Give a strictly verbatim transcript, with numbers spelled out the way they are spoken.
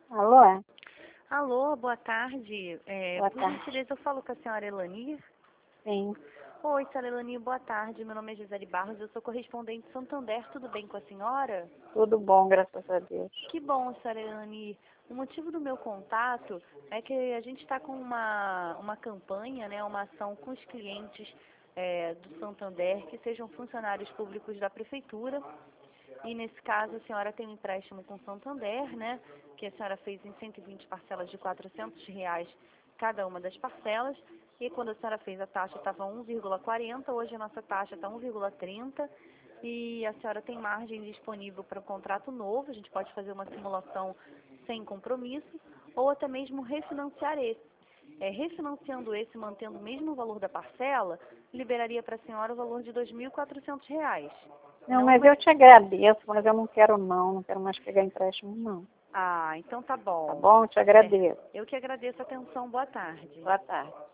Alô? Alô, boa tarde. É, Boa por tarde. gentileza, eu falo com a senhora Elani. Sim, Oi, senhora Elani, boa tarde. Meu nome é Gisele Barros, eu sou correspondente de Santander. Tudo bem com a senhora? tudo bom, graças a Deus. Que bom, senhora Elani. O motivo do meu contato é que a gente está com uma, uma campanha, né, uma ação com os clientes é, do Santander que sejam funcionários públicos da prefeitura. E nesse caso a senhora tem um empréstimo com o Santander, né, que a senhora fez em cento e vinte parcelas de quatrocentos reais cada uma das parcelas. E quando a senhora fez a taxa estava um vírgula quarenta, hoje a nossa taxa está um vírgula trinta. E a senhora tem margem disponível para um contrato novo, a gente pode fazer uma simulação sem compromisso, ou até mesmo refinanciar esse. É, refinanciando esse, mantendo o mesmo valor da parcela, liberaria para a senhora o valor de dois mil e quatrocentos reais. Não, mas eu te agradeço, mas eu não quero não, não quero mais pegar empréstimo não. Ah, então tá Tá bom. bom? Te agradeço. Eu que agradeço a atenção. Boa tarde. Boa tarde.